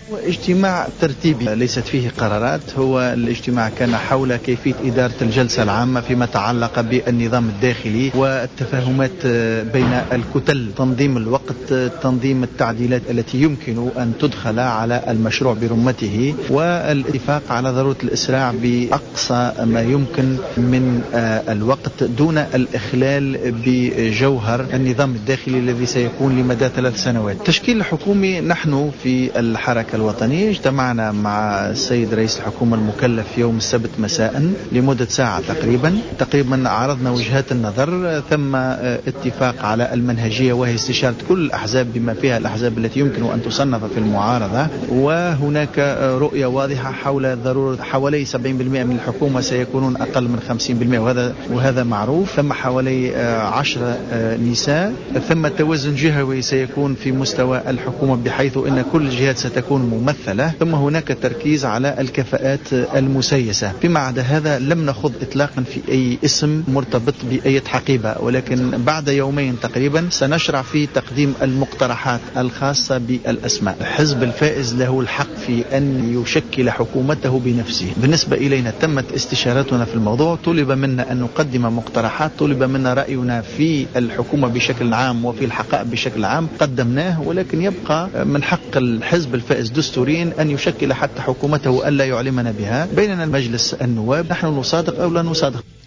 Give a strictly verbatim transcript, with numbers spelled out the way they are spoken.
اجتماع ترتيبي ليست فيه قرارات. هو الاجتماع كان حول كيفية إدارة الجلسة العامة فيما تعلق بالنظام الداخلي والتفاهمات بين الكتل، تنظيم الوقت، تنظيم التعديلات التي يمكن أن تدخل على المشروع برمته، والاتفاق على ضرورة الإسراع بأقصى ما يمكن من الوقت دون الإخلال بجوهر النظام الداخلي الذي سيكون لمدى ثلاث سنوات. التشكيل الحكومي، نحن في الحركة الوطنية اجتمعنا مع السيد رئيس الحكومة المكلف يوم السبت مساء لمدة ساعة تقريبا تقريبا عرضنا وجهات النظر، ثم اتفاق على المنهجية وهي استشارة كل الأحزاب بما فيها الأحزاب التي يمكن أن تصنف في المعارضة، وهناك رؤية واضحة حول ضرورة حوالي سبعين بالمئة من الحكومة سيكونون أقل من خمسين بالمئة، وهذا وهذا معروف. ثم حوالي عشرة نساء، ثم توازن جهوي سيكون في مستوى الحكومة بحيث أن كل الجهات ستكون ممثلة، ثم هناك تركيز على الكفاءات المسيسة. فيما عدا هذا لم نخض إطلاقا في أي اسم مرتبط بأي حقيبة، ولكن بعد يومين تقريبا سنشرع في تقديم المقترحات الخاصة بالأسماء. الحزب الفائز له الحق في أن يشكل حكومته بنفسه. بالنسبة إلينا تمت استشارتنا في الموضوع، طلب منا أن نقدم مقترحات، طلب منا رأينا في الحكومة بشكل عام وفي الحقائب بشكل عام، قدمناه، ولكن يبقى من حق الحزب الفائز دستوريا أن يشكل حتى حكومته ألا يعلمنا بها. بيننا مجلس النواب، نحن نصادق أو لا نصادق.